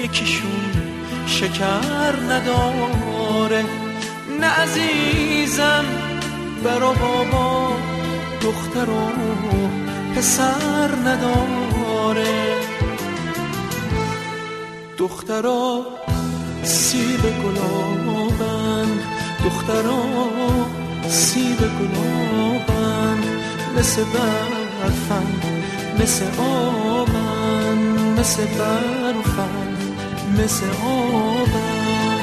یکیشون شکر نداره. نه عزیزم برا بابا دختر و پسر نداره. دخترا سیب گلابن، دخترا سیب گلابن، مثل برفن مثل آبن، مثل برفن مثل آبن.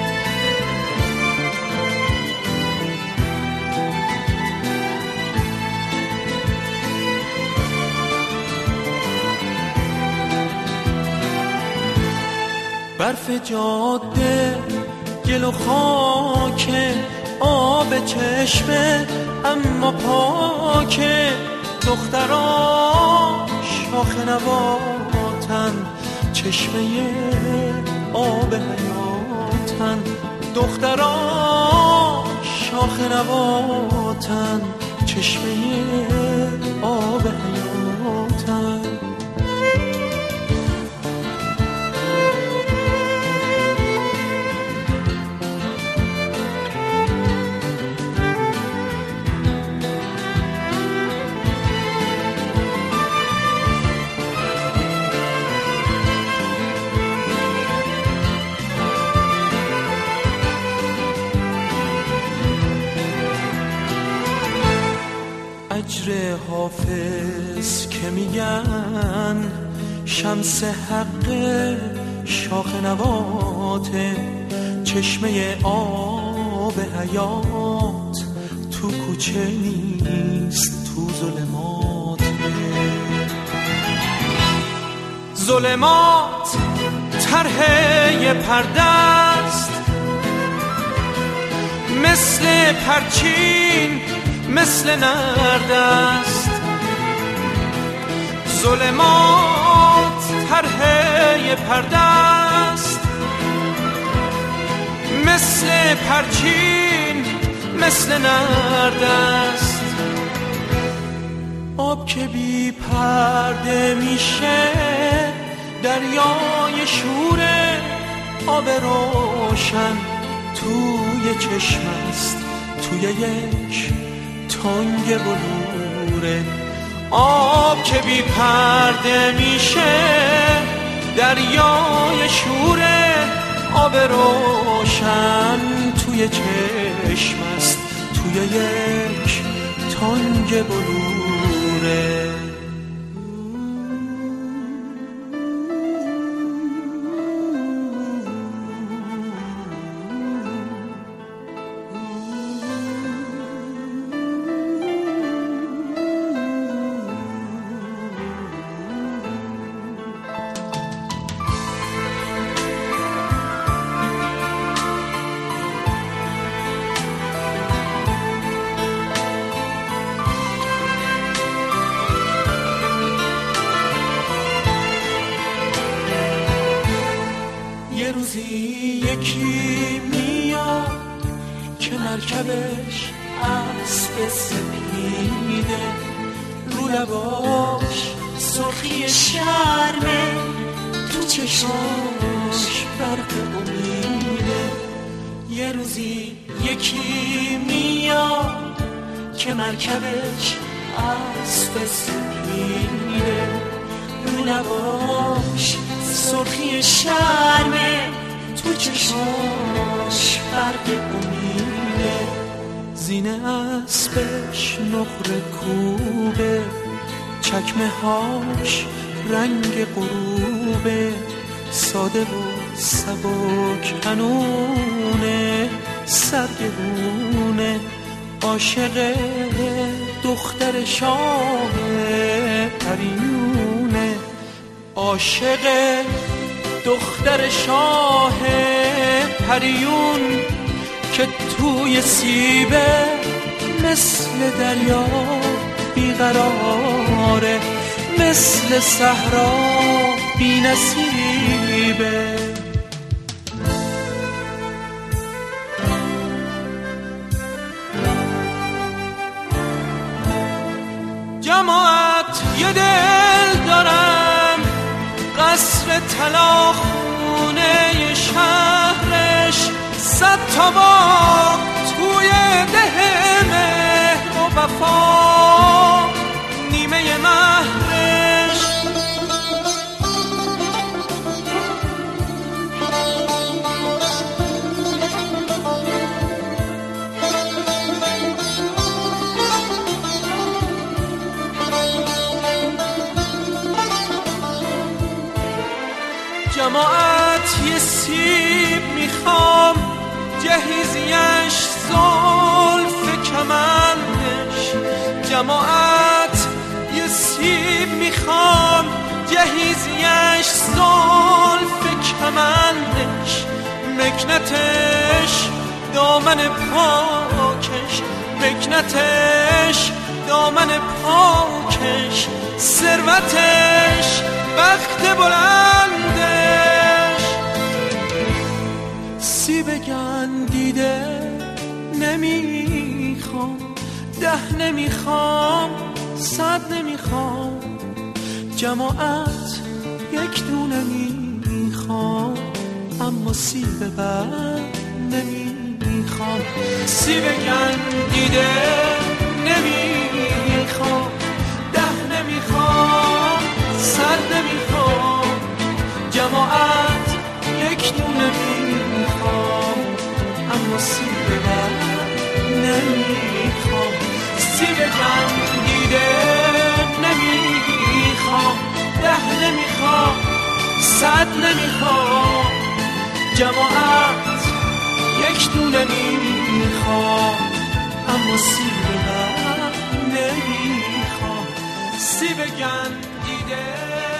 برف جاده گل و خاکه، آب چشمه اما پاکه. دخترا شاخ نباتن، چشمه آب حیاتن. دخترا شاخ نباتن، چشمه آب حیاتن. اجر حافظ که میگن شمس حق شاخ نباته، چشمه آب حیات تو کوچه نیست تو ظلماته. ظلمات طرح پرده است، مثل پرچین مثل نرد است. ظلمات طرح پرده است، مثل پرچین مثل نرد است. آب که بی پرده میشه دریای شوره، آب روشن توی چشم است، توی یک تنگ بلوره. آب که بی پرده میشه دریای شوره، آب روشن توی چشم است، توی یک تنگ بلوره. یکی میاد که مرکبش اسب سپیده، رو لباش سرخی شرمه، تو چشاش برق امیده. یه روزی یکی میاد که مرکبش اسب سپیده، رو لباش سرخی شرمه، تو چشماش برق امیده. زینه اسبش نقره کوبه، چکمه هاش رنگ غروبه، ساده و سبک هنونه، سرگرونه. عاشق دختر شاه پریونه، عاشق دختر شاه پریون که توی سیبه مثل دریا بیقراره، مثل صحرا بی نصیبه. جماعت یه دل دارم، قصر طلا شهرش 100 تا باغ توی ده مهر و وفا نیمه مهرش. جماعت یه سیب میخوام جهیزیش زلف کمندش. جماعت یه سیب میخوام جهیزیش زلف کمندش. مکنتش دامن پاکش، مکنتش دامن پاکش، ثروتش بخت بلندش. سیب گندیده نمیخوام، 10 نمیخوام، 100 نمیخوام. جماعت یک دونه میخوام، اما سیب بد نمیخوام. سیب گندیده نمیخوام، 10 نمیخوام، 100 نمیخوام. جماعت یک دونه میخوام، اما سیب بد نمیخوام. سیب گندیده نمیخوام، 10 نمیخوام، 100 نمیخوام. جماعت یک دونه میخوام، اما سیب بد نمیخوام. سیب گندیده